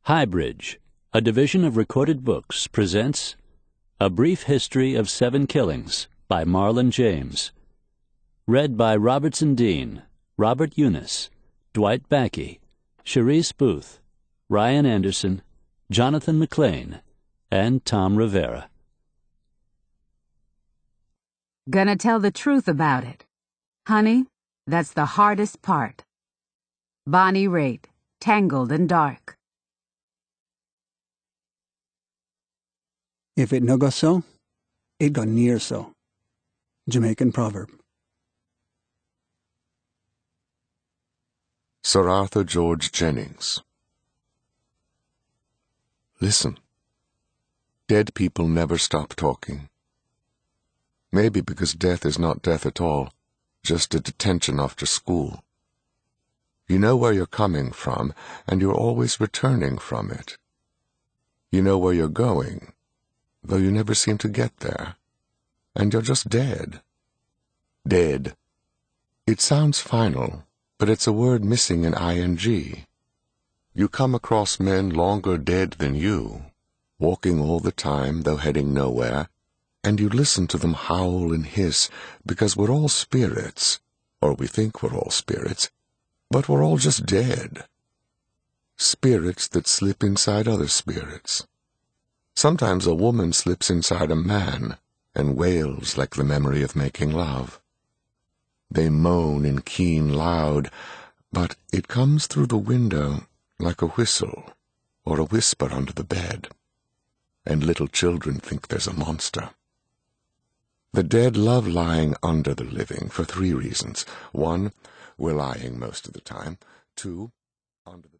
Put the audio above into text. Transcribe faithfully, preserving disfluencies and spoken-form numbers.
Highbridge, a division of Recorded Books, presents A Brief History of Seven Killings by Marlon James. Read by Robertson Dean, Robert Eunice, Dwight Backey, Cherise Booth, Ryan Anderson, Jonathan McLean, and Tom Rivera. Gonna tell the truth about it. Honey, that's the hardest part. Bonnie Raitt, Tangled and Dark. If it no go so, it go near so. Jamaican proverb. Sir Arthur George Jennings. Listen. Dead people never stop talking. Maybe because death is not death at all, just a detention after school. You know where you're coming from, and you're always returning from it. You know where you're going, though you never seem to get there, and you're just dead. Dead. It sounds final, but it's a word missing an ing. You come across men longer dead than you, walking all the time, though heading nowhere, and you listen to them howl and hiss, because we're all spirits, or we think we're all spirits, but we're all just dead. Spirits that slip inside other spirits. Sometimes a woman slips inside a man and wails like the memory of making love. They moan and keen loud, but it comes through the window like a whistle or a whisper under the bed, and little children think there's a monster. The dead love lying under the living for three reasons. One, we're lying most of the time. Two, under the